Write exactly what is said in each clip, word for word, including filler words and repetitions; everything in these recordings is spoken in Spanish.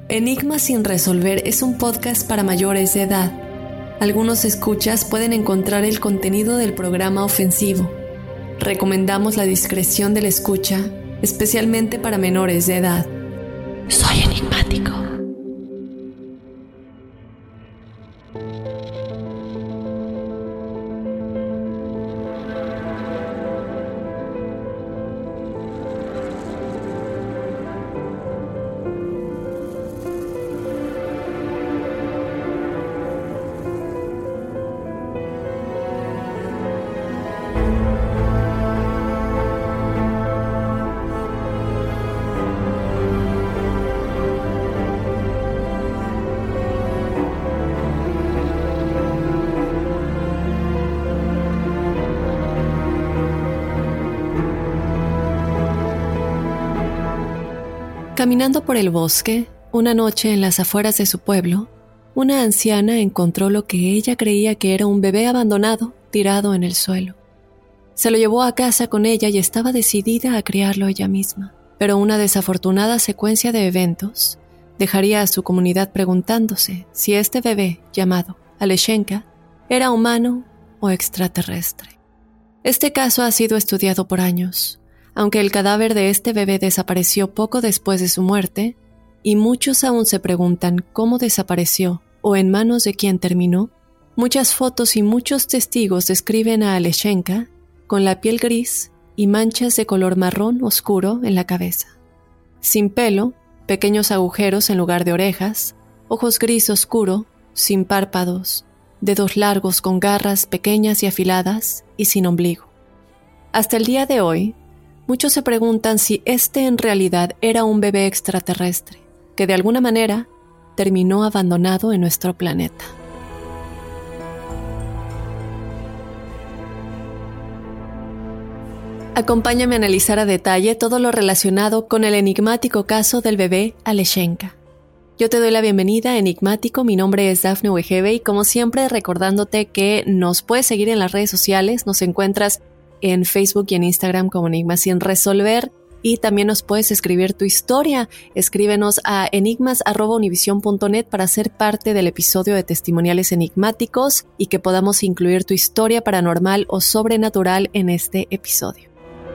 Enigmas sin resolver es un podcast para mayores de edad. Algunos escuchas pueden encontrar el contenido del programa ofensivo. Recomendamos la discreción de la escucha, especialmente para menores de edad. Soy enigmático. Caminando por el bosque, una noche en las afueras de su pueblo, una anciana encontró lo que ella creía que era un bebé abandonado tirado en el suelo. Se lo llevó a casa con ella y estaba decidida a criarlo ella misma, pero una desafortunada secuencia de eventos dejaría a su comunidad preguntándose si este bebé, llamado Aleshenka, era humano o extraterrestre. Este caso ha sido estudiado por años, aunque el cadáver de este bebé desapareció poco después de su muerte, y muchos aún se preguntan cómo desapareció o en manos de quién terminó. Muchas fotos y muchos testigos describen a Aleshenka con la piel gris y manchas de color marrón oscuro en la cabeza. Sin pelo, pequeños agujeros en lugar de orejas, ojos gris oscuro, sin párpados, dedos largos con garras pequeñas y afiladas y sin ombligo. Hasta el día de hoy, muchos se preguntan si este en realidad era un bebé extraterrestre, que de alguna manera terminó abandonado en nuestro planeta. Acompáñame a analizar a detalle todo lo relacionado con el enigmático caso del bebé Aleshenka. Yo te doy la bienvenida, enigmático. Mi nombre es Dafne Wegebe y como siempre recordándote que nos puedes seguir en las redes sociales, nos encuentras en Facebook y en Instagram como Enigmas sin resolver, y también nos puedes escribir tu historia. Escríbenos a enigmas arroba univision punto net para ser parte del episodio de Testimoniales Enigmáticos y que podamos incluir tu historia paranormal o sobrenatural en este episodio.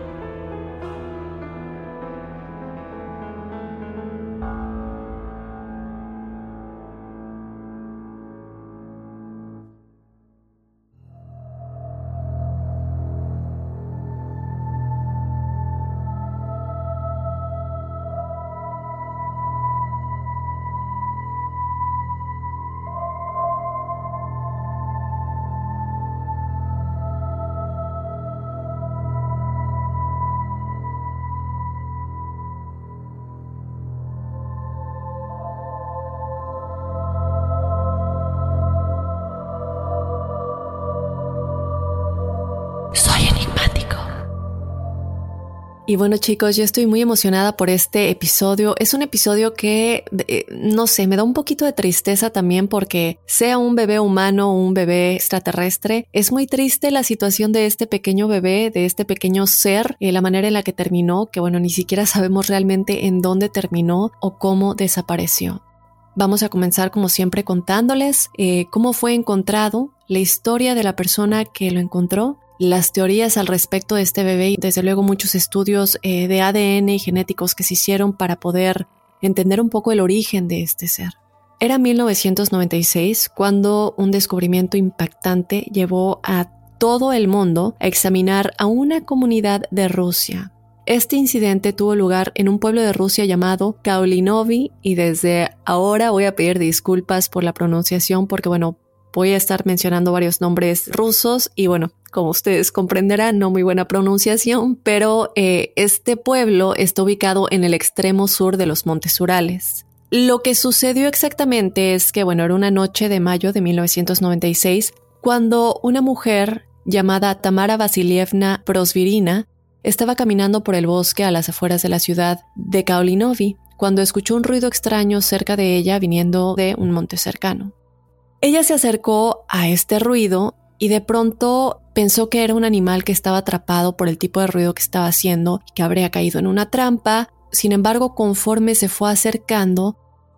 Y bueno, chicos, yo estoy muy emocionada por este episodio. Es un episodio que, eh, no sé, me da un poquito de tristeza también porque sea un bebé humano o un bebé extraterrestre, es muy triste la situación de este pequeño bebé, de este pequeño ser, eh, la manera en la que terminó, que bueno, ni siquiera sabemos realmente en dónde terminó o cómo desapareció. Vamos a comenzar como siempre contándoles eh, cómo fue encontrado, la historia de la persona que lo encontró, las teorías al respecto de este bebé y desde luego muchos estudios eh, de A D N y genéticos que se hicieron para poder entender un poco el origen de este ser. Era mil novecientos noventa y seis cuando un descubrimiento impactante llevó a todo el mundo a examinar a una comunidad de Rusia. Este incidente tuvo lugar en un pueblo de Rusia llamado Kaulinovy y desde ahora voy a pedir disculpas por la pronunciación porque bueno, voy a estar mencionando varios nombres rusos y bueno, como ustedes comprenderán, no muy buena pronunciación, pero eh, este pueblo está ubicado en el extremo sur de los Montes Urales. Lo que sucedió exactamente es que, bueno, era una noche de mayo de mil novecientos noventa y seis, cuando una mujer llamada Tamara Vasilievna Prosvirina estaba caminando por el bosque a las afueras de la ciudad de Kaulinovy, cuando escuchó un ruido extraño cerca de ella viniendo de un monte cercano. Ella se acercó a este ruido y de pronto pensó que era un animal que estaba atrapado por el tipo de ruido que estaba haciendo y que habría caído en una trampa. Sin embargo, conforme se fue acercando,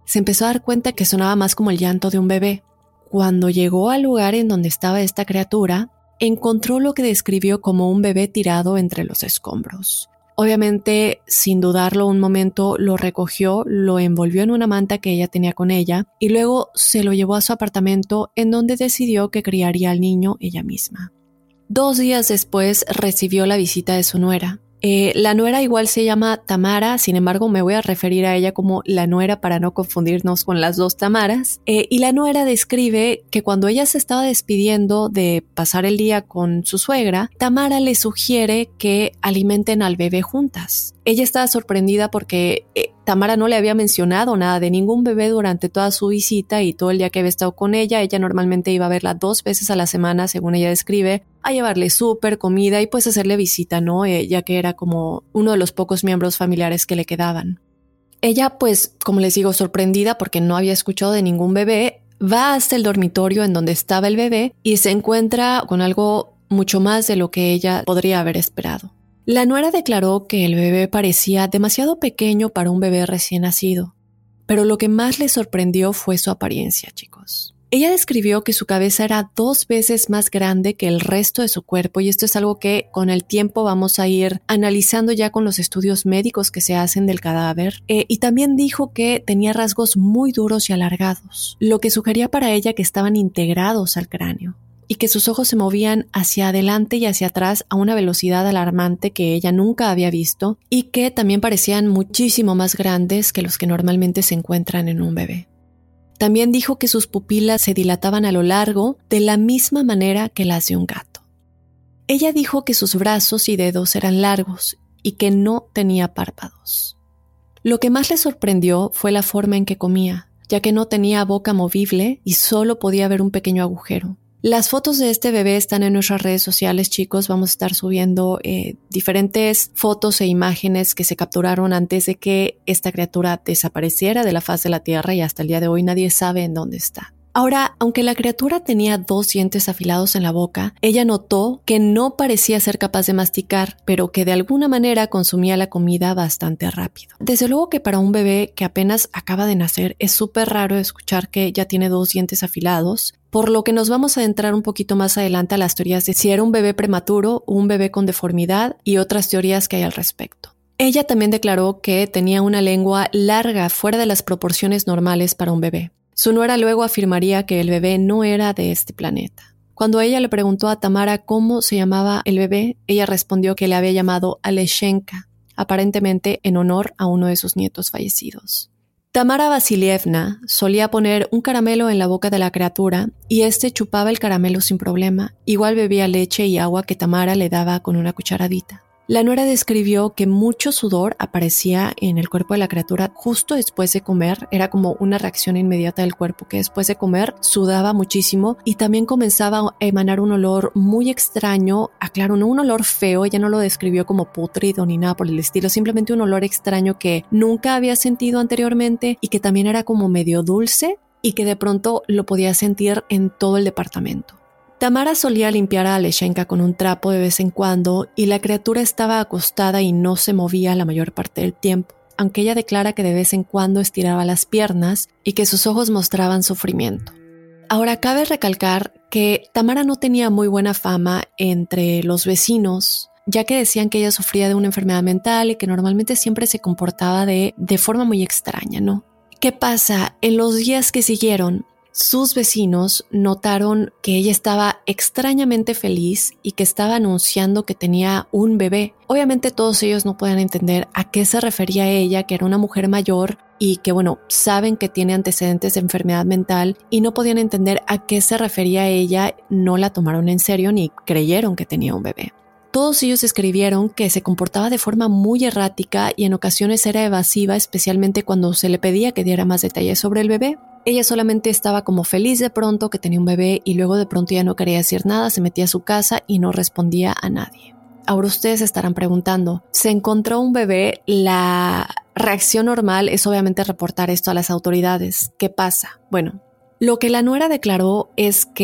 se empezó a dar cuenta que sonaba más como el llanto de un bebé. Cuando llegó al lugar en donde estaba esta criatura, encontró lo que describió como un bebé tirado entre los escombros. Obviamente, sin dudarlo un momento, lo recogió, lo envolvió en una manta que ella tenía con ella y luego se lo llevó a su apartamento, en donde decidió que criaría al niño ella misma. Dos días después recibió la visita de su nuera. Eh, la nuera igual se llama Tamara, sin embargo me voy a referir a ella como la nuera para no confundirnos con las dos Tamaras. Eh, y la nuera describe que cuando ella se estaba despidiendo de pasar el día con su suegra, Tamara le sugiere que alimenten al bebé juntas. Ella estaba sorprendida porque eh, Tamara no le había mencionado nada de ningún bebé durante toda su visita y todo el día que había estado con ella. Ella normalmente iba a verla dos veces a la semana, según ella describe, a llevarle súper, comida y pues hacerle visita, ¿no? Eh, ya que era como uno de los pocos miembros familiares que le quedaban. Ella, pues, como les digo, sorprendida porque no había escuchado de ningún bebé, va hasta el dormitorio en donde estaba el bebé y se encuentra con algo mucho más de lo que ella podría haber esperado. La nuera declaró que el bebé parecía demasiado pequeño para un bebé recién nacido, pero lo que más le sorprendió fue su apariencia, chicos. Ella describió que su cabeza era dos veces más grande que el resto de su cuerpo y esto es algo que con el tiempo vamos a ir analizando ya con los estudios médicos que se hacen del cadáver. Eh, y también dijo que tenía rasgos muy duros y alargados, lo que sugería para ella que estaban integrados al cráneo y que sus ojos se movían hacia adelante y hacia atrás a una velocidad alarmante que ella nunca había visto y que también parecían muchísimo más grandes que los que normalmente se encuentran en un bebé. También dijo que sus pupilas se dilataban a lo largo de la misma manera que las de un gato. Ella dijo que sus brazos y dedos eran largos y que no tenía párpados. Lo que más le sorprendió fue la forma en que comía, ya que no tenía boca movible y solo podía ver un pequeño agujero. Las fotos de este bebé están en nuestras redes sociales, chicos. Vamos a estar subiendo eh, diferentes fotos e imágenes que se capturaron antes de que esta criatura desapareciera de la faz de la tierra y hasta el día de hoy nadie sabe en dónde está. Ahora, aunque la criatura tenía dos dientes afilados en la boca, ella notó que no parecía ser capaz de masticar, pero que de alguna manera consumía la comida bastante rápido. Desde luego que para un bebé que apenas acaba de nacer es súper raro escuchar que ya tiene dos dientes afilados, por lo que nos vamos a adentrar un poquito más adelante a las teorías de si era un bebé prematuro o un bebé con deformidad y otras teorías que hay al respecto. Ella también declaró que tenía una lengua larga fuera de las proporciones normales para un bebé. Su nuera luego afirmaría que el bebé no era de este planeta. Cuando ella le preguntó a Tamara cómo se llamaba el bebé, ella respondió que le había llamado Aleshenka, aparentemente en honor a uno de sus nietos fallecidos. Tamara Vasilievna solía poner un caramelo en la boca de la criatura y este chupaba el caramelo sin problema. Igual bebía leche y agua que Tamara le daba con una cucharadita. La nuera describió que mucho sudor aparecía en el cuerpo de la criatura justo después de comer. Era como una reacción inmediata del cuerpo que después de comer sudaba muchísimo y también comenzaba a emanar un olor muy extraño. Aclaro, no un olor feo, ella no lo describió como pútrido ni nada por el estilo, simplemente un olor extraño que nunca había sentido anteriormente y que también era como medio dulce y que de pronto lo podía sentir en todo el departamento. Tamara solía limpiar a Aleshenka con un trapo de vez en cuando y la criatura estaba acostada y no se movía la mayor parte del tiempo, aunque ella declara que de vez en cuando estiraba las piernas y que sus ojos mostraban sufrimiento. Ahora, cabe recalcar que Tamara no tenía muy buena fama entre los vecinos, ya que decían que ella sufría de una enfermedad mental y que normalmente siempre se comportaba de, de forma muy extraña, ¿no? ¿Qué pasa? En los días que siguieron, sus vecinos notaron que ella estaba extrañamente feliz y que estaba anunciando que tenía un bebé. Obviamente todos ellos no pueden entender a qué se refería ella, que era una mujer mayor y que, bueno, saben que tiene antecedentes de enfermedad mental y no podían entender a qué se refería ella, no la tomaron en serio ni creyeron que tenía un bebé. Todos ellos escribieron que se comportaba de forma muy errática y en ocasiones era evasiva, especialmente cuando se le pedía que diera más detalles sobre el bebé. Ella solamente estaba como feliz de pronto que tenía un bebé y luego de pronto ya no quería decir nada, se metía a su casa y no respondía a nadie. Ahora ustedes estarán preguntando, ¿se encontró un bebé? La reacción normal es obviamente reportar esto a las autoridades. ¿Qué pasa? Bueno, lo que la nuera declaró es que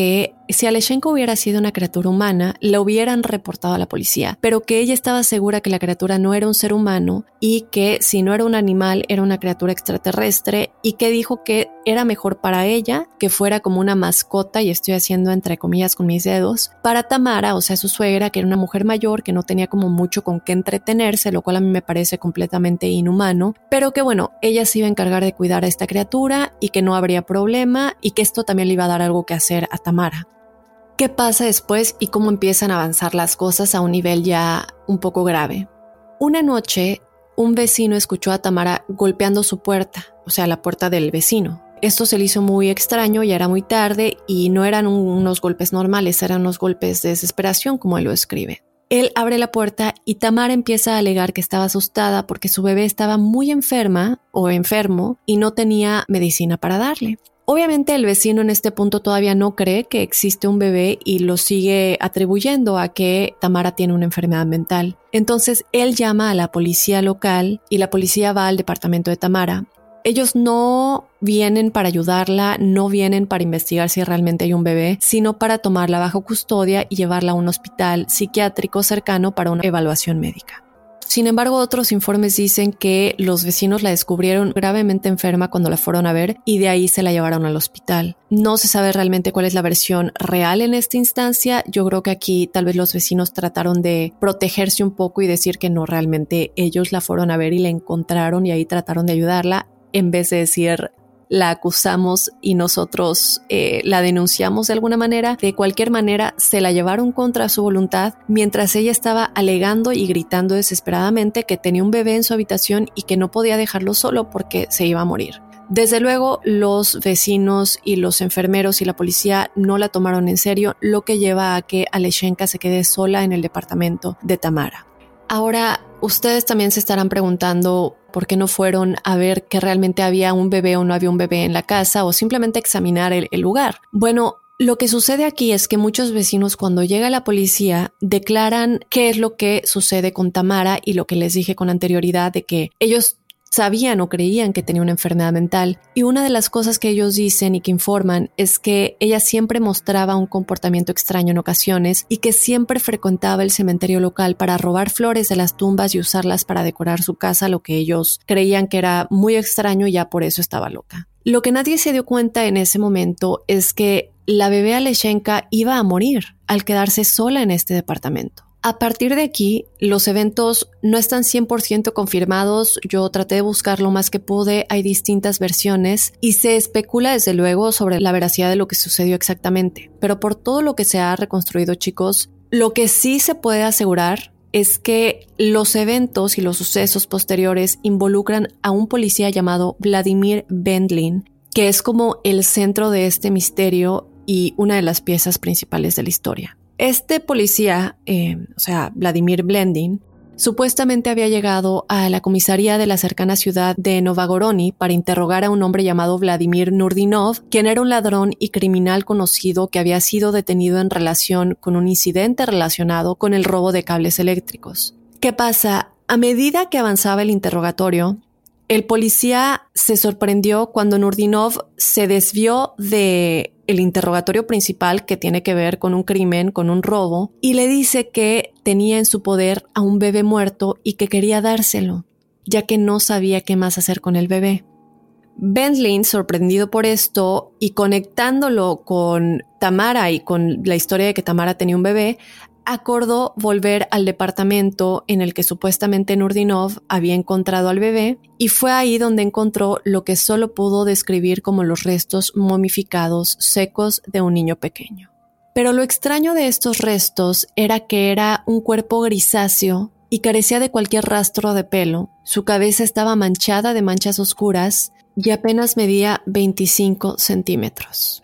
si Alechenko hubiera sido una criatura humana, la hubieran reportado a la policía, pero que ella estaba segura que la criatura no era un ser humano y que si no era un animal, era una criatura extraterrestre, y que dijo que era mejor para ella que fuera como una mascota, y estoy haciendo entre comillas con mis dedos, para Tamara, o sea, su suegra, que era una mujer mayor que no tenía como mucho con qué entretenerse, lo cual a mí me parece completamente inhumano, pero que bueno, ella se iba a encargar de cuidar a esta criatura y que no habría problema y que esto también le iba a dar algo que hacer a Tamara. ¿Qué pasa después y cómo empiezan a avanzar las cosas a un nivel ya un poco grave? Una noche, un vecino escuchó a Tamara golpeando su puerta, o sea, la puerta del vecino. Esto se le hizo muy extraño, ya era muy tarde y no eran unos golpes normales, eran unos golpes de desesperación, como él lo escribe. Él abre la puerta y Tamara empieza a alegar que estaba asustada porque su bebé estaba muy enferma o enfermo y no tenía medicina para darle. Obviamente el vecino en este punto todavía no cree que existe un bebé y lo sigue atribuyendo a que Tamara tiene una enfermedad mental. Entonces él llama a la policía local y la policía va al departamento de Tamara. Ellos no vienen para ayudarla, no vienen para investigar si realmente hay un bebé, sino para tomarla bajo custodia y llevarla a un hospital psiquiátrico cercano para una evaluación médica. Sin embargo, otros informes dicen que los vecinos la descubrieron gravemente enferma cuando la fueron a ver y de ahí se la llevaron al hospital. No se sabe realmente cuál es la versión real en esta instancia. Yo creo que aquí tal vez los vecinos trataron de protegerse un poco y decir que no, realmente ellos la fueron a ver y la encontraron y ahí trataron de ayudarla, en vez de decir la acusamos y nosotros eh, la denunciamos de alguna manera. De cualquier manera, se la llevaron contra su voluntad mientras ella estaba alegando y gritando desesperadamente que tenía un bebé en su habitación y que no podía dejarlo solo porque se iba a morir. Desde luego, los vecinos y los enfermeros y la policía no la tomaron en serio, lo que lleva a que Alechenka se quede sola en el departamento de Tamara. Ahora, ustedes también se estarán preguntando por qué no fueron a ver que realmente había un bebé o no había un bebé en la casa o simplemente examinar el, el lugar. Bueno, lo que sucede aquí es que muchos vecinos, cuando llega la policía, declaran qué es lo que sucede con Tamara y lo que les dije con anterioridad de que ellos sabían o creían que tenía una enfermedad mental. Y una de las cosas que ellos dicen y que informan es que ella siempre mostraba un comportamiento extraño en ocasiones y que siempre frecuentaba el cementerio local para robar flores de las tumbas y usarlas para decorar su casa, lo que ellos creían que era muy extraño y ya por eso estaba loca. Lo que nadie se dio cuenta en ese momento es que la bebé Alechenka iba a morir al quedarse sola en este departamento. A partir de aquí, los eventos no están cien por ciento confirmados. Yo traté de buscar lo más que pude. Hay distintas versiones y se especula desde luego sobre la veracidad de lo que sucedió exactamente. Pero por todo lo que se ha reconstruido, chicos, lo que sí se puede asegurar es que los eventos y los sucesos posteriores involucran a un policía llamado Vladimir Bendlin, que es como el centro de este misterio y una de las piezas principales de la historia. Este policía, eh, o sea, Vladimir Bendlin, supuestamente había llegado a la comisaría de la cercana ciudad de Novagorony para interrogar a un hombre llamado Vladimir Nurdinov, quien era un ladrón y criminal conocido que había sido detenido en relación con un incidente relacionado con el robo de cables eléctricos. ¿Qué pasa? A medida que avanzaba el interrogatorio, el policía se sorprendió cuando Nurdinov se desvió de el interrogatorio principal, que tiene que ver con un crimen, con un robo, y le dice que tenía en su poder a un bebé muerto y que quería dárselo, ya que no sabía qué más hacer con el bebé. Bendlin, sorprendido por esto y conectándolo con Tamara y con la historia de que Tamara tenía un bebé, acordó volver al departamento en el que supuestamente Nurdinov había encontrado al bebé, y fue ahí donde encontró lo que solo pudo describir como los restos momificados secos de un niño pequeño. Pero lo extraño de estos restos era que era un cuerpo grisáceo y carecía de cualquier rastro de pelo. Su cabeza estaba manchada de manchas oscuras y apenas medía veinticinco centímetros.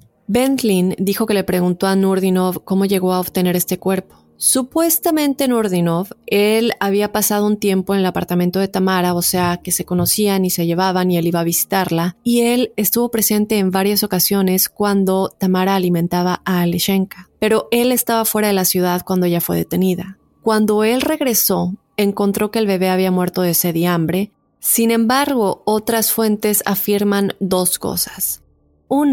Bendlin dijo que le preguntó a Nurdinov cómo llegó a obtener este cuerpo. Supuestamente Nurdinov, él había pasado un tiempo en el apartamento de Tamara, o sea, que se conocían y se llevaban y él iba a visitarla, y él estuvo presente en varias ocasiones cuando Tamara alimentaba a Alechenka, pero él estaba fuera de la ciudad cuando ella fue detenida. Cuando él regresó, encontró que el bebé había muerto de sed y hambre. Sin embargo, otras fuentes afirman dos cosas. Una,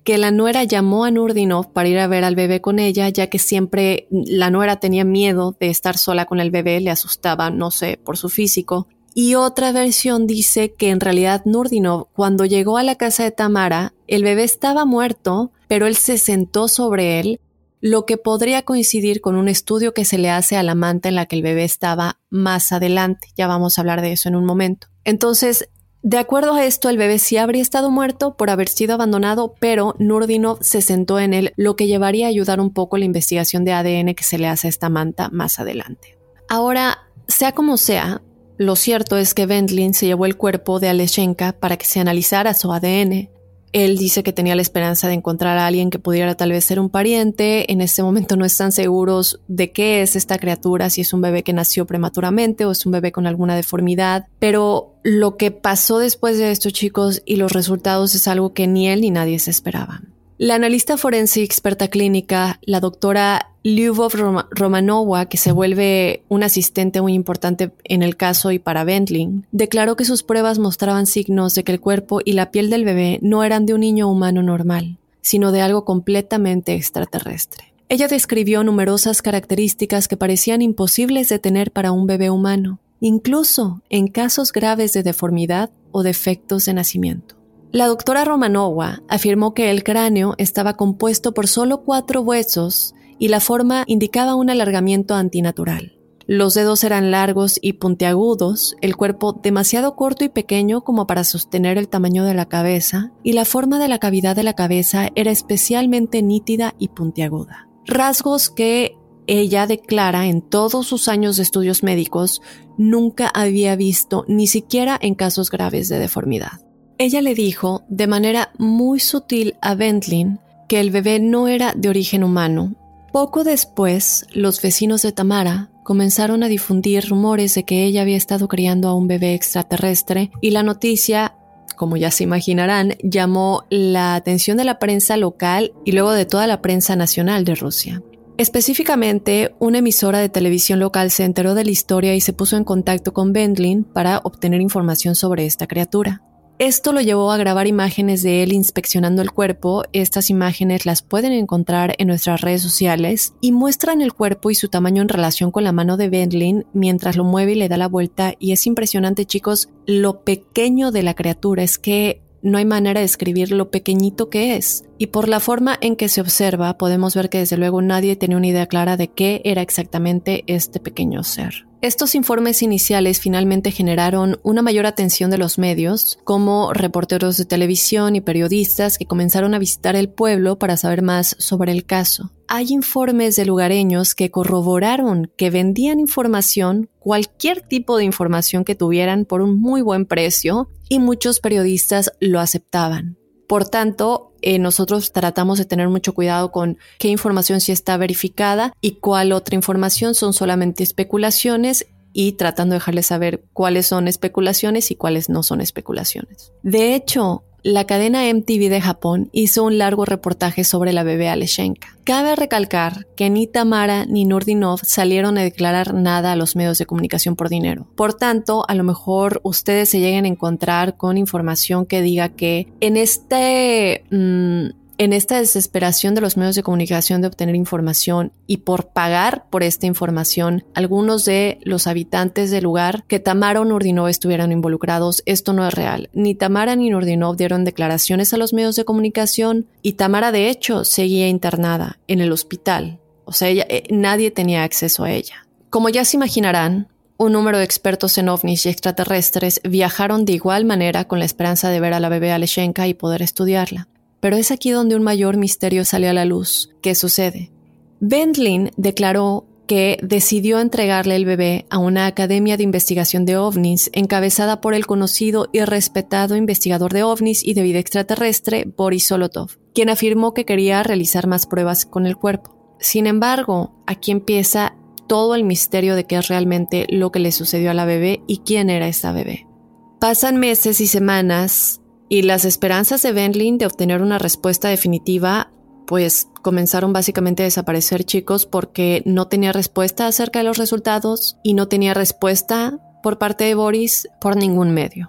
que la nuera llamó a Nurdinov para ir a ver al bebé con ella, ya que siempre la nuera tenía miedo de estar sola con el bebé, le asustaba, no sé, por su físico. Y otra versión dice que en realidad Nurdinov, cuando llegó a la casa de Tamara, el bebé estaba muerto, pero él se sentó sobre él, lo que podría coincidir con un estudio que se le hace a la manta en la que el bebé estaba más adelante. Ya vamos a hablar de eso en un momento. Entonces, de acuerdo a esto, el bebé sí habría estado muerto por haber sido abandonado, pero Nurdinov se sentó en él, lo que llevaría a ayudar un poco la investigación de A D N que se le hace a esta manta más adelante. Ahora, sea como sea, lo cierto es que Wendling se llevó el cuerpo de Alechenka para que se analizara su A D N. Él dice que tenía la esperanza de encontrar a alguien que pudiera tal vez ser un pariente. En este momento no están seguros de qué es esta criatura, si es un bebé que nació prematuramente o es un bebé con alguna deformidad. Pero lo que pasó después de esto, chicos, y los resultados es algo que ni él ni nadie se esperaba. La analista forense y experta clínica, la doctora Lyubov Romanova, que se vuelve un asistente muy importante en el caso y para Wendling, declaró que sus pruebas mostraban signos de que el cuerpo y la piel del bebé no eran de un niño humano normal, sino de algo completamente extraterrestre. Ella describió numerosas características que parecían imposibles de tener para un bebé humano, incluso en casos graves de deformidad o defectos de nacimiento. La doctora Romanova afirmó que el cráneo estaba compuesto por solo cuatro huesos y la forma indicaba un alargamiento antinatural. Los dedos eran largos y puntiagudos, el cuerpo demasiado corto y pequeño como para sostener el tamaño de la cabeza, y la forma de la cavidad de la cabeza era especialmente nítida y puntiaguda. Rasgos que ella declara en todos sus años de estudios médicos nunca había visto, ni siquiera en casos graves de deformidad. Ella le dijo de manera muy sutil a Wendling que el bebé no era de origen humano. Poco después, los vecinos de Tamara comenzaron a difundir rumores de que ella había estado criando a un bebé extraterrestre y la noticia, como ya se imaginarán, llamó la atención de la prensa local y luego de toda la prensa nacional de Rusia. Específicamente, una emisora de televisión local se enteró de la historia y se puso en contacto con Wendling para obtener información sobre esta criatura. Esto lo llevó a grabar imágenes de él inspeccionando el cuerpo. Estas imágenes las pueden encontrar en nuestras redes sociales y muestran el cuerpo y su tamaño en relación con la mano de Wendling mientras lo mueve y le da la vuelta. Y es impresionante, chicos, lo pequeño de la criatura. Es que no hay manera de describir lo pequeñito que es. Y por la forma en que se observa, podemos ver que desde luego nadie tenía una idea clara de qué era exactamente este pequeño ser. Estos informes iniciales finalmente generaron una mayor atención de los medios, como reporteros de televisión y periodistas que comenzaron a visitar el pueblo para saber más sobre el caso. Hay informes de lugareños que corroboraron que vendían información, cualquier tipo de información que tuvieran por un muy buen precio, y muchos periodistas lo aceptaban. Por tanto, eh, nosotros tratamos de tener mucho cuidado con qué información sí está verificada y cuál otra información son solamente especulaciones, y tratando de dejarles saber cuáles son especulaciones y cuáles no son especulaciones. De hecho, la cadena M T V de Japón hizo un largo reportaje sobre la bebé Alechenka. Cabe recalcar que ni Tamara ni Nurdinov salieron a declarar nada a los medios de comunicación por dinero. Por tanto, a lo mejor ustedes se lleguen a encontrar con información que diga que en este... Mmm, En esta desesperación de los medios de comunicación de obtener información y por pagar por esta información, algunos de los habitantes del lugar, que Tamara o Nurdinov estuvieran involucrados, esto no es real. Ni Tamara ni Nurdinov dieron declaraciones a los medios de comunicación y Tamara de hecho seguía internada en el hospital. O sea, ella, eh, nadie tenía acceso a ella. Como ya se imaginarán, un número de expertos en ovnis y extraterrestres viajaron de igual manera con la esperanza de ver a la bebé Alechenka y poder estudiarla. Pero es aquí donde un mayor misterio salió a la luz. ¿Qué sucede? Wendling declaró que decidió entregarle el bebé a una academia de investigación de ovnis encabezada por el conocido y respetado investigador de ovnis y de vida extraterrestre Boris Zolotov, quien afirmó que quería realizar más pruebas con el cuerpo. Sin embargo, aquí empieza todo el misterio de qué es realmente lo que le sucedió a la bebé y quién era esta bebé. Pasan meses y semanas y las esperanzas de Wendling de obtener una respuesta definitiva pues comenzaron básicamente a desaparecer, chicos, porque no tenía respuesta acerca de los resultados y no tenía respuesta por parte de Boris por ningún medio.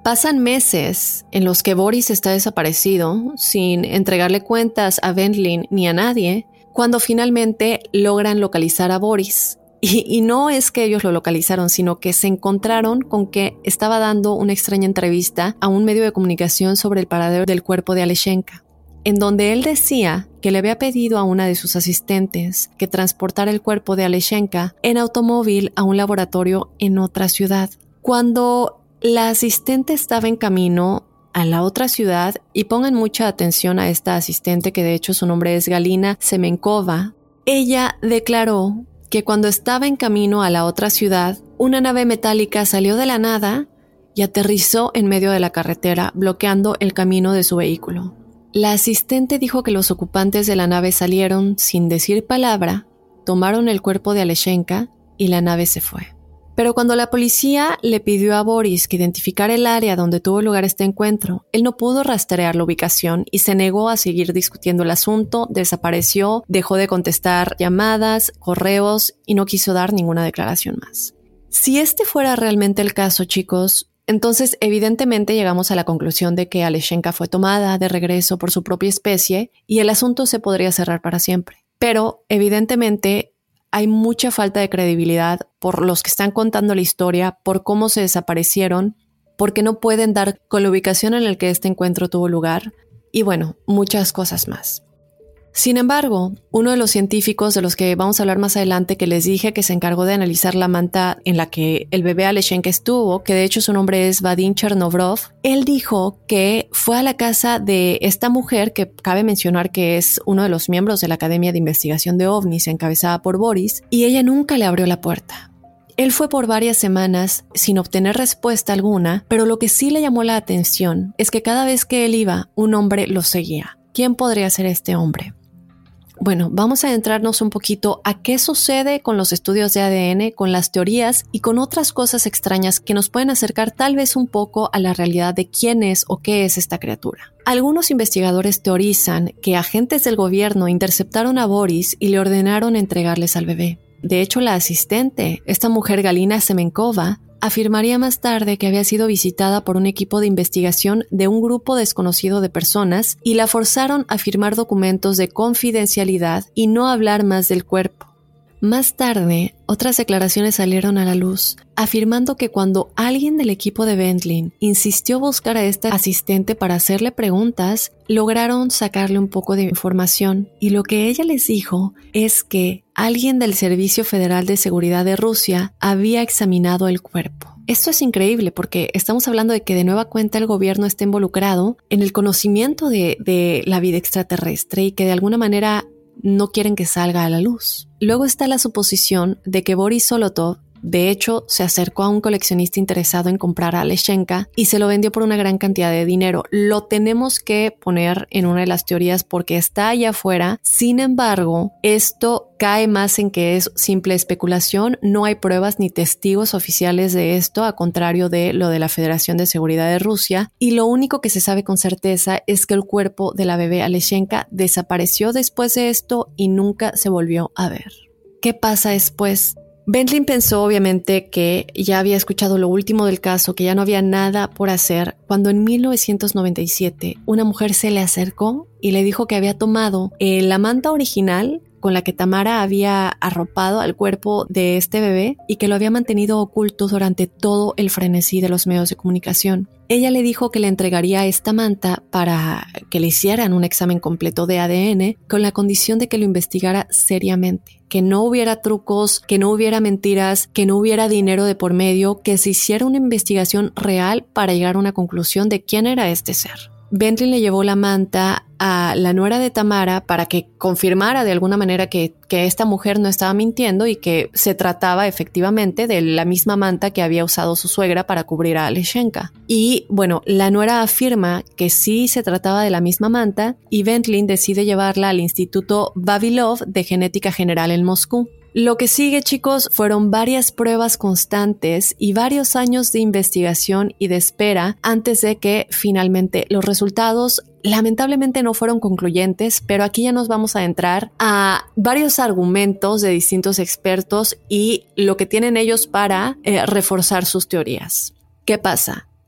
Pasan meses en los que Boris está desaparecido, sin entregarle cuentas a Wendling ni a nadie, cuando finalmente logran localizar a Boris. Y, y no es que ellos lo localizaron, sino que se encontraron con que estaba dando una extraña entrevista a un medio de comunicación sobre el paradero del cuerpo de Alechenka, en donde él decía que le había pedido a una de sus asistentes que transportara el cuerpo de Alechenka en automóvil a un laboratorio en otra ciudad. Cuando la asistente estaba en camino a la otra ciudad, y pongan mucha atención a esta asistente, que de hecho su nombre es Galina Semenkova, ella declaró que cuando estaba en camino a la otra ciudad, una nave metálica salió de la nada y aterrizó en medio de la carretera, bloqueando el camino de su vehículo. La asistente dijo que los ocupantes de la nave salieron sin decir palabra, tomaron el cuerpo de Alechenka y la nave se fue. Pero cuando la policía le pidió a Boris que identificara el área donde tuvo lugar este encuentro, él no pudo rastrear la ubicación y se negó a seguir discutiendo el asunto, desapareció, dejó de contestar llamadas, correos y no quiso dar ninguna declaración más. Si este fuera realmente el caso, chicos, entonces evidentemente llegamos a la conclusión de que Alechenka fue tomada de regreso por su propia especie y el asunto se podría cerrar para siempre. Pero evidentemente hay mucha falta de credibilidad por los que están contando la historia, por cómo se desaparecieron, porque no pueden dar con la ubicación en la que este encuentro tuvo lugar, y bueno, muchas cosas más. Sin embargo, uno de los científicos de los que vamos a hablar más adelante, que les dije que se encargó de analizar la manta en la que el bebé Alechenka estuvo, que de hecho su nombre es Vadim Chernovrov, él dijo que fue a la casa de esta mujer, que cabe mencionar que es uno de los miembros de la Academia de Investigación de OVNIs encabezada por Boris, y ella nunca le abrió la puerta. Él fue por varias semanas sin obtener respuesta alguna, pero lo que sí le llamó la atención es que cada vez que él iba, un hombre lo seguía. ¿Quién podría ser este hombre? Bueno, vamos a adentrarnos un poquito a qué sucede con los estudios de A D N, con las teorías y con otras cosas extrañas que nos pueden acercar tal vez un poco a la realidad de quién es o qué es esta criatura. Algunos investigadores teorizan que agentes del gobierno interceptaron a Boris y le ordenaron entregarles al bebé. De hecho, la asistente, esta mujer Galina Semenkova, afirmaría más tarde que había sido visitada por un equipo de investigación de un grupo desconocido de personas y la forzaron a firmar documentos de confidencialidad y no hablar más del cuerpo. Más tarde, otras declaraciones salieron a la luz, afirmando que cuando alguien del equipo de Wendling insistió buscar a esta asistente para hacerle preguntas, lograron sacarle un poco de información, y lo que ella les dijo es que alguien del Servicio Federal de Seguridad de Rusia había examinado el cuerpo. Esto es increíble porque estamos hablando de que de nueva cuenta el gobierno está involucrado en el conocimiento de, de la vida extraterrestre y que de alguna manera no quieren que salga a la luz. Luego está la suposición de que Boris Zolotov de hecho se acercó a un coleccionista interesado en comprar a Alechenka y se lo vendió por una gran cantidad de dinero. Lo tenemos que poner en una de las teorías porque está allá afuera. Sin embargo, esto cae más en que es simple especulación. No hay pruebas ni testigos oficiales de esto, a contrario de lo de la Federación de Seguridad de Rusia. Y lo único que se sabe con certeza es que el cuerpo de la bebé Alechenka desapareció después de esto y nunca se volvió a ver. ¿Qué pasa después? Wendling pensó obviamente que ya había escuchado lo último del caso, que ya no había nada por hacer, cuando en mil novecientos noventa y siete una mujer se le acercó y le dijo que había tomado eh, la manta original con la que Tamara había arropado al cuerpo de este bebé y que lo había mantenido oculto durante todo el frenesí de los medios de comunicación. Ella le dijo que le entregaría esta manta para que le hicieran un examen completo de A D N con la condición de que lo investigara seriamente, que no hubiera trucos, que no hubiera mentiras, que no hubiera dinero de por medio, que se hiciera una investigación real para llegar a una conclusión de quién era este ser. Wendling le llevó la manta a la nuera de Tamara para que confirmara de alguna manera que, que esta mujer no estaba mintiendo y que se trataba efectivamente de la misma manta que había usado su suegra para cubrir a Alechenka. Y bueno, la nuera afirma que sí se trataba de la misma manta y Wendling decide llevarla al Instituto Vavilov de Genética General en Moscú. Lo que sigue, chicos, fueron varias pruebas constantes y varios años de investigación y de espera antes de que finalmente los resultados lamentablemente no fueron concluyentes, pero aquí ya nos vamos a entrar a varios argumentos de distintos expertos y lo que tienen ellos para eh, reforzar sus teorías. ¿Qué pasa?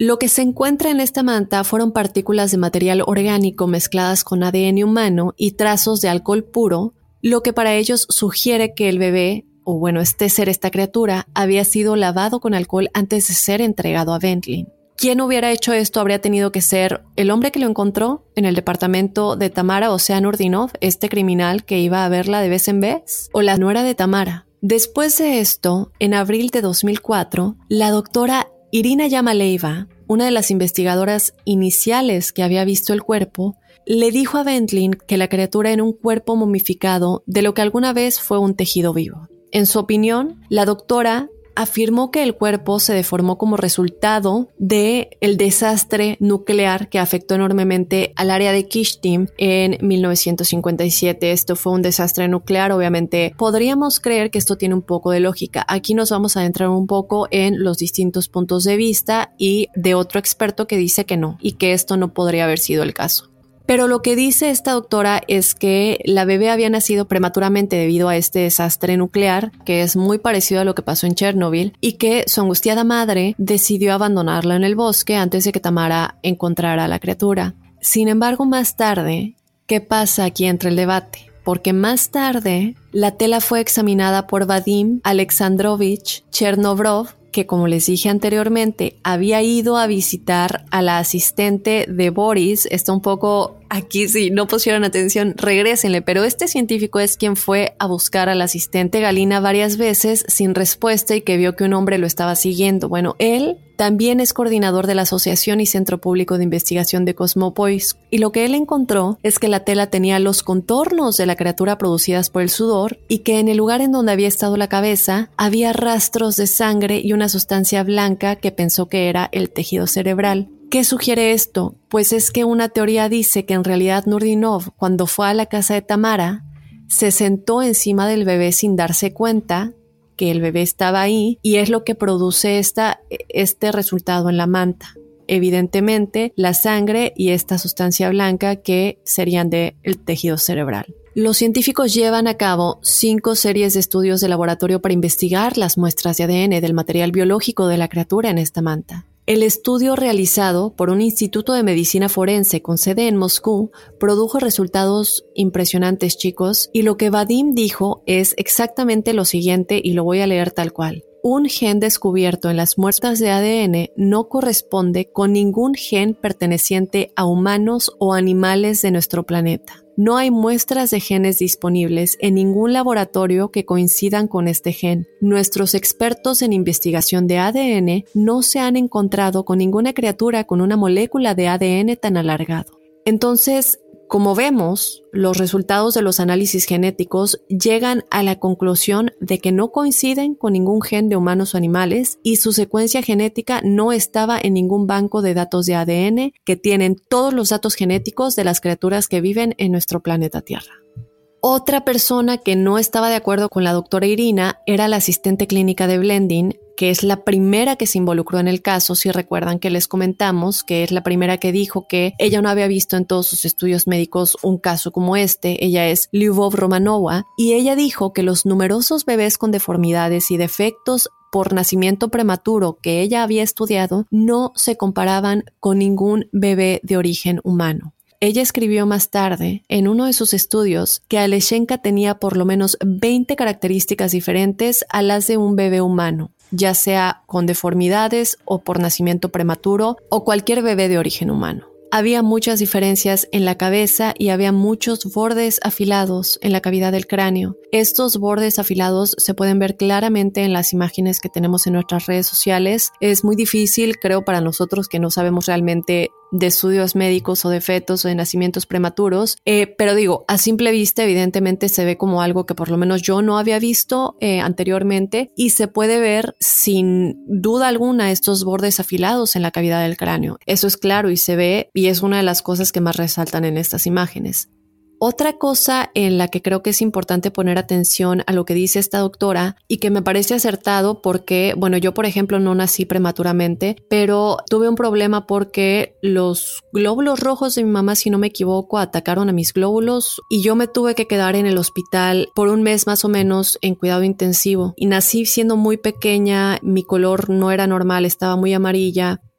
Lo que se encuentra en esta manta fueron partículas de material orgánico mezcladas con A D N humano y trazos de alcohol puro, lo que para ellos sugiere que el bebé, o bueno, este ser, esta criatura, había sido lavado con alcohol antes de ser entregado a Bentley. ¿Quién hubiera hecho esto? Habría tenido que ser el hombre que lo encontró en el departamento de Tamara, o sea, Nurdinov, este criminal que iba a verla de vez en vez, o la nuera de Tamara. Después de esto, en abril de dos mil cuatro, la doctora Irina Yamaleva, una de las investigadoras iniciales que había visto el cuerpo, le dijo a Bentley que la criatura era un cuerpo momificado de lo que alguna vez fue un tejido vivo. En su opinión, la doctora afirmó que el cuerpo se deformó como resultado del desastre nuclear que afectó enormemente al área de Kishtim en mil novecientos cincuenta y siete. Esto fue un desastre nuclear, obviamente podríamos creer que esto tiene un poco de lógica. Aquí nos vamos a adentrar un poco en los distintos puntos de vista y de otro experto que dice que no, y que esto no podría haber sido el caso. Pero lo que dice esta doctora es que la bebé había nacido prematuramente debido a este desastre nuclear, que es muy parecido a lo que pasó en Chernobyl, y que su angustiada madre decidió abandonarla en el bosque antes de que Tamara encontrara a la criatura. Sin embargo, más tarde, ¿qué pasa aquí entre el debate? Porque más tarde, la tela fue examinada por Vadim Alexandrovich Chernobrov, que como les dije anteriormente, había ido a visitar a la asistente de Boris. Está un poco, aquí si no pusieron atención, regrésenle, pero este científico es quien fue a buscar a la asistente Galina varias veces sin respuesta y que vio que un hombre lo estaba siguiendo. Bueno, él también es coordinador de la Asociación y Centro Público de Investigación de Cosmopolis, y lo que él encontró es que la tela tenía los contornos de la criatura producidas por el sudor y que en el lugar en donde había estado la cabeza había rastros de sangre y una sustancia blanca que pensó que era el tejido cerebral. ¿Qué sugiere esto? Pues es que una teoría dice que en realidad Nurdinov, cuando fue a la casa de Tamara, se sentó encima del bebé sin darse cuenta que el bebé estaba ahí, y es lo que produce esta, este resultado en la manta. Evidentemente, la sangre y esta sustancia blanca que serían del tejido cerebral. Los científicos llevan a cabo cinco series de estudios de laboratorio para investigar las muestras de A D N del material biológico de la criatura en esta manta. El estudio realizado por un instituto de medicina forense con sede en Moscú produjo resultados impresionantes, chicos, y lo que Vadim dijo es exactamente lo siguiente, y lo voy a leer tal cual. Un gen descubierto en las muestras de A D N no corresponde con ningún gen perteneciente a humanos o animales de nuestro planeta. No hay muestras de genes disponibles en ningún laboratorio que coincidan con este gen. Nuestros expertos en investigación de A D N no se han encontrado con ninguna criatura con una molécula de A D N tan alargado. Entonces, como vemos, los resultados de los análisis genéticos llegan a la conclusión de que no coinciden con ningún gen de humanos o animales, y su secuencia genética no estaba en ningún banco de datos de A D N que tienen todos los datos genéticos de las criaturas que viven en nuestro planeta Tierra. Otra persona que no estaba de acuerdo con la doctora Irina era la asistente clínica de Blendin, que es la primera que se involucró en el caso. Si recuerdan que les comentamos que es la primera que dijo que ella no había visto en todos sus estudios médicos un caso como este. Ella es Lyubov Romanova, y ella dijo que los numerosos bebés con deformidades y defectos por nacimiento prematuro que ella había estudiado no se comparaban con ningún bebé de origen humano. Ella escribió más tarde, en uno de sus estudios, que Alechenka tenía por lo menos veinte características diferentes a las de un bebé humano, ya sea con deformidades o por nacimiento prematuro o cualquier bebé de origen humano. Había muchas diferencias en la cabeza y había muchos bordes afilados en la cavidad del cráneo. Estos bordes afilados se pueden ver claramente en las imágenes que tenemos en nuestras redes sociales. Es muy difícil, creo, para nosotros que no sabemos realmente de estudios médicos o de fetos o de nacimientos prematuros, eh, pero digo, a simple vista evidentemente se ve como algo que por lo menos yo no había visto eh, anteriormente, y se puede ver sin duda alguna estos bordes afilados en la cavidad del cráneo. Eso es claro y se ve, y es una de las cosas que más resaltan en estas imágenes. Otra cosa en la que creo que es importante poner atención a lo que dice esta doctora, y que me parece acertado porque, bueno, yo por ejemplo no nací prematuramente, pero tuve un problema porque los glóbulos rojos de mi mamá, si no me equivoco, atacaron a mis glóbulos y yo me tuve que quedar en el hospital por un mes más o menos en cuidado intensivo, y nací siendo muy pequeña, mi color no era normal, estaba muy amarilla.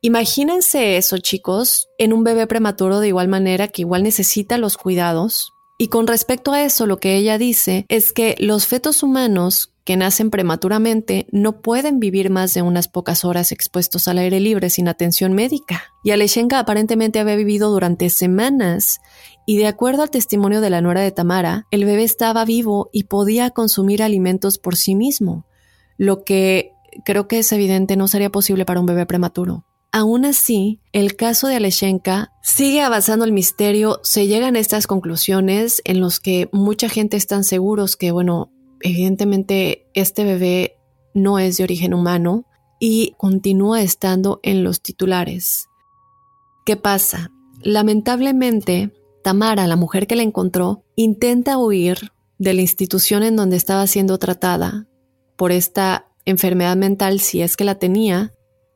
Imagínense eso, chicos, en un bebé prematuro de igual manera que igual necesita los cuidados. Y con respecto a eso, lo que ella dice es que los fetos humanos que nacen prematuramente no pueden vivir más de unas pocas horas expuestos al aire libre sin atención médica. Y Alechenka aparentemente había vivido durante semanas y de acuerdo al testimonio de la nuera de Tamara, el bebé estaba vivo y podía consumir alimentos por sí mismo, lo que creo que es evidente no sería posible para un bebé prematuro. Aún así, el caso de Alechenka sigue avanzando el misterio, se llegan a estas conclusiones en los que mucha gente están seguros que, bueno, evidentemente este bebé no es de origen humano y continúa estando en los titulares. ¿Qué pasa? Lamentablemente, Tamara, la mujer que la encontró, intenta huir de la institución en donde estaba siendo tratada por esta enfermedad mental, si es que la tenía,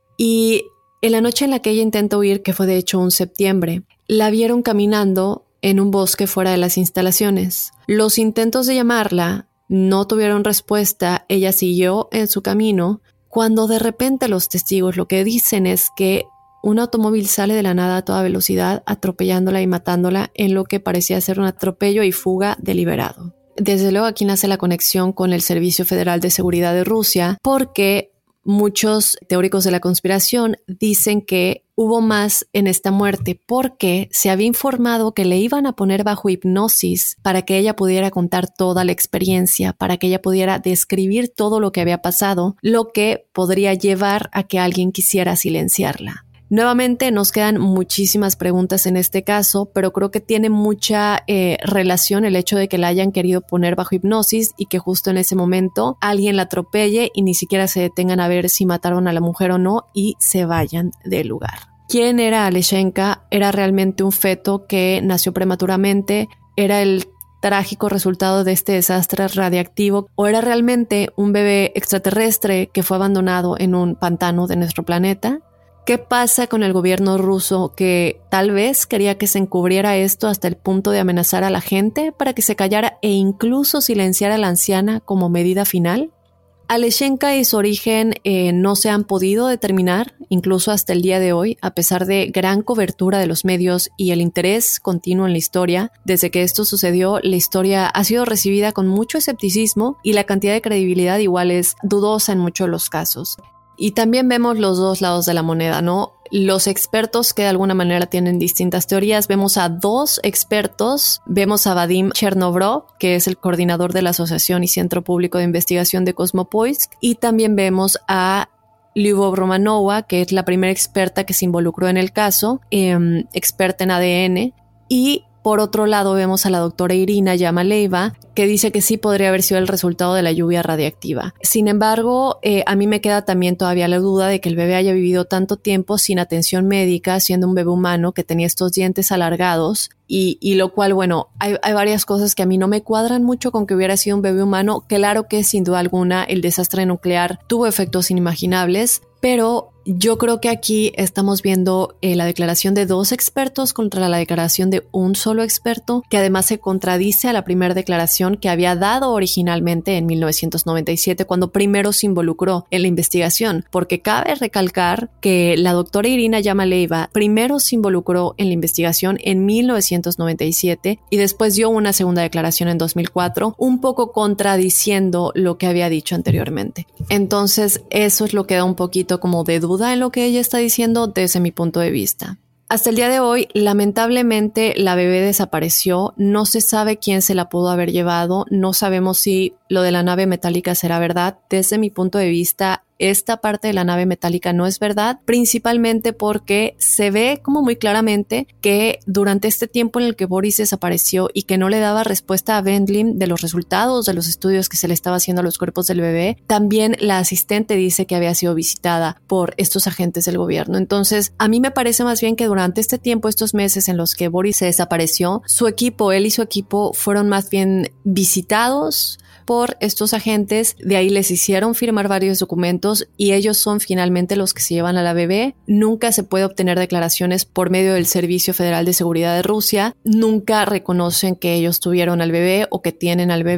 y en la noche en la que ella intenta huir, que fue de hecho un septiembre, la vieron caminando en un bosque fuera de las instalaciones. Los intentos de llamarla no tuvieron respuesta, ella siguió en su camino, cuando de repente los testigos lo que dicen es que un automóvil sale de la nada a toda velocidad, atropellándola y matándola en lo que parecía ser un atropello y fuga deliberado. Desde luego aquí nace la conexión con el Servicio Federal de Seguridad de Rusia, porque muchos teóricos de la conspiración dicen que hubo más en esta muerte porque se había informado que le iban a poner bajo hipnosis para que ella pudiera contar toda la experiencia, para que ella pudiera describir todo lo que había pasado, lo que podría llevar a que alguien quisiera silenciarla. Nuevamente nos quedan muchísimas preguntas en este caso, pero creo que tiene mucha eh, relación el hecho de que la hayan querido poner bajo hipnosis y que justo en ese momento alguien la atropelle y ni siquiera se detengan a ver si mataron a la mujer o no y se vayan del lugar. ¿Quién era Alechenka? ¿Era realmente un feto que nació prematuramente? ¿Era el trágico resultado de este desastre radiactivo? ¿O era realmente un bebé extraterrestre que fue abandonado en un pantano de nuestro planeta? ¿Qué pasa con el gobierno ruso que tal vez quería que se encubriera esto hasta el punto de amenazar a la gente para que se callara e incluso silenciar a la anciana como medida final? Alechenka y su origen eh, no se han podido determinar, incluso hasta el día de hoy, a pesar de gran cobertura de los medios y el interés continuo en la historia. Desde que esto sucedió, la historia ha sido recibida con mucho escepticismo y la cantidad de credibilidad igual es dudosa en muchos de los casos. Y también vemos los dos lados de la moneda, ¿no? Los expertos que de alguna manera tienen distintas teorías. Vemos a dos expertos. Vemos a Vadim Chernobrov, que es el coordinador de la Asociación y Centro Público de Investigación de Kosmopoisk. Y también vemos a Lyubov Romanova, que es la primera experta que se involucró en el caso, eh, experta en A D N. Y por otro lado vemos a la doctora Irina Yamaleva, que dice que sí podría haber sido el resultado de la lluvia radiactiva. Sin embargo, eh, a mí me queda también todavía la duda de que el bebé haya vivido tanto tiempo sin atención médica, siendo un bebé humano que tenía estos dientes alargados, y, y lo cual, bueno, hay, hay varias cosas que a mí no me cuadran mucho con que hubiera sido un bebé humano. Claro que sin duda alguna el desastre nuclear tuvo efectos inimaginables, pero yo creo que aquí estamos viendo eh, la declaración de dos expertos contra la declaración de un solo experto, que además se contradice a la primera declaración que había dado originalmente en mil novecientos noventa y siete, cuando primero se involucró en la investigación, porque cabe recalcar que la doctora Irina Yamaleva primero se involucró en la investigación en mil novecientos noventa y siete y después dio una segunda declaración en dos mil cuatro, un poco contradiciendo lo que había dicho anteriormente. Entonces eso es lo que da un poquito como de duda en lo que ella está diciendo desde mi punto de vista. Hasta el día de hoy, lamentablemente, la bebé desapareció. No se sabe quién se la pudo haber llevado. No sabemos si lo de la nave metálica será verdad. Desde mi punto de vista, esta parte de la nave metálica no es verdad, principalmente porque se ve como muy claramente que durante este tiempo en el que Boris desapareció y que no le daba respuesta a Wendling de los resultados de los estudios que se le estaba haciendo a los cuerpos del bebé, también la asistente dice que había sido visitada por estos agentes del gobierno. Entonces, a mí me parece más bien que durante este tiempo, estos meses en los que Boris se desapareció, su equipo, él y su equipo fueron más bien visitados por estos agentes, de ahí les hicieron firmar varios documentos y ellos son finalmente los que se llevan a la bebé. Nunca se puede obtener declaraciones por medio del Servicio Federal de Seguridad de Rusia, nunca reconocen que ellos tuvieron al bebé o que tienen al bebé.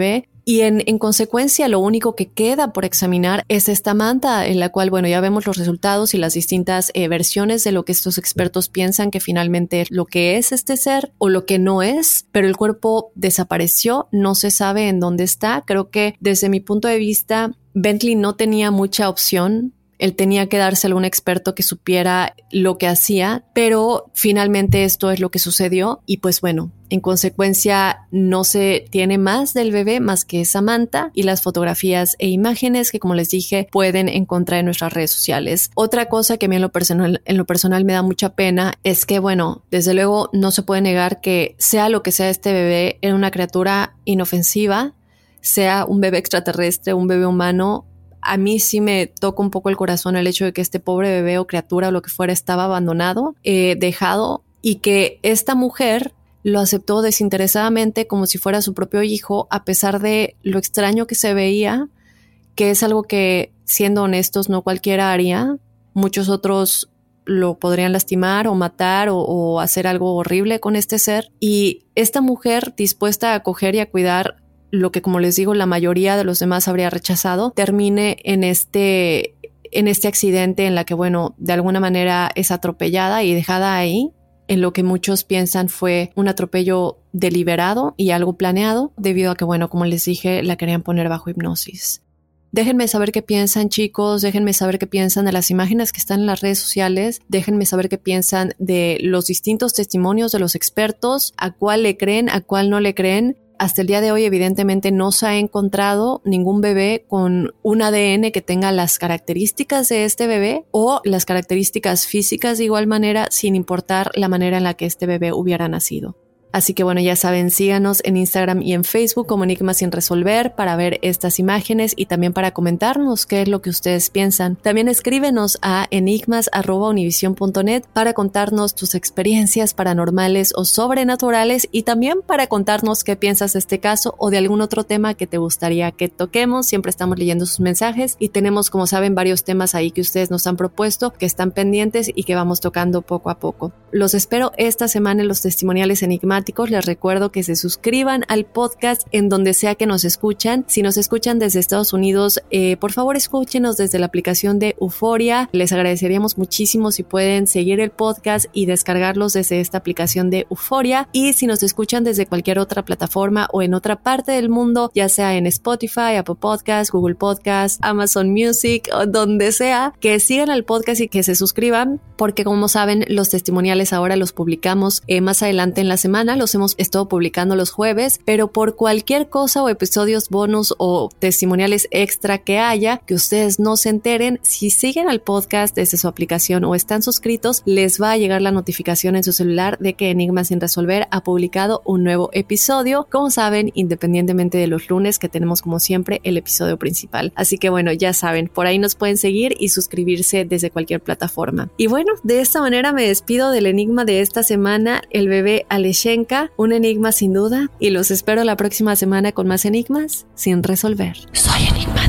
Y en, en consecuencia, lo único que queda por examinar es esta manta, en la cual, bueno, ya vemos los resultados y las distintas eh, versiones de lo que estos expertos piensan que finalmente es lo que es este ser o lo que no es, pero el cuerpo desapareció, no se sabe en dónde está. Creo que desde mi punto de vista, Bentley no tenía mucha opción. Él tenía que dárselo a un experto que supiera lo que hacía, pero finalmente esto es lo que sucedió y pues bueno, en consecuencia no se tiene más del bebé más que esa manta y las fotografías e imágenes que, como les dije, pueden encontrar en nuestras redes sociales. Otra cosa que a mí en lo personal, en lo personal me da mucha pena es que, bueno, desde luego no se puede negar que sea lo que sea este bebé, era una criatura inofensiva, sea un bebé extraterrestre, un bebé humano. A mí sí me toca un poco el corazón el hecho de que este pobre bebé o criatura o lo que fuera estaba abandonado, eh, dejado, y que esta mujer lo aceptó desinteresadamente como si fuera su propio hijo, a pesar de lo extraño que se veía, que es algo que, siendo honestos, no cualquiera haría. Muchos otros lo podrían lastimar o matar o, o hacer algo horrible con este ser. Y esta mujer, dispuesta a acoger y a cuidar lo que, como les digo, la mayoría de los demás habría rechazado, termine en este, en este accidente en la que, bueno, de alguna manera es atropellada y dejada ahí, en lo que muchos piensan fue un atropello deliberado y algo planeado, debido a que, bueno, como les dije, la querían poner bajo hipnosis. Déjenme saber qué piensan, chicos, déjenme saber qué piensan de las imágenes que están en las redes sociales, déjenme saber qué piensan de los distintos testimonios de los expertos, a cuál le creen, a cuál no le creen. Hasta el día de hoy, evidentemente, no se ha encontrado ningún bebé con un A D N que tenga las características de este bebé o las características físicas de igual manera, sin importar la manera en la que este bebé hubiera nacido. Así que bueno, ya saben, síganos en Instagram y en Facebook como Enigmas sin resolver para ver estas imágenes y también para comentarnos qué es lo que ustedes piensan. También escríbenos a enigmas arroba univision punto net para contarnos tus experiencias paranormales o sobrenaturales y también para contarnos qué piensas de este caso o de algún otro tema que te gustaría que toquemos. Siempre estamos leyendo sus mensajes y tenemos, como saben, varios temas ahí que ustedes nos han propuesto, que están pendientes y que vamos tocando poco a poco. Los espero esta semana en los testimoniales enigmáticos. Les recuerdo que se suscriban al podcast en donde sea que nos escuchan. Si nos escuchan desde Estados Unidos, eh, por favor escúchenos desde la aplicación de Euforia. Les agradeceríamos muchísimo si pueden seguir el podcast y descargarlos desde esta aplicación de Euforia. Y si nos escuchan desde cualquier otra plataforma o en otra parte del mundo, ya sea en Spotify, Apple Podcasts, Google Podcasts, Amazon Music o donde sea, que sigan al podcast y que se suscriban, porque como saben, los testimoniales ahora los publicamos eh, más adelante en la semana. Los hemos estado publicando los jueves, pero por cualquier cosa o episodios bonus o testimoniales extra que haya, que ustedes no se enteren, si siguen al podcast desde su aplicación o están suscritos, les va a llegar la notificación en su celular de que Enigmas sin resolver ha publicado un nuevo episodio, como saben, independientemente de los lunes que tenemos como siempre el episodio principal. Así que bueno, ya saben, por ahí nos pueden seguir y suscribirse desde cualquier plataforma. Y bueno, de esta manera me despido del enigma de esta semana, el bebé Aleshenka. Un enigma sin duda, y los espero la próxima semana con más enigmas sin resolver. Soy Enigma.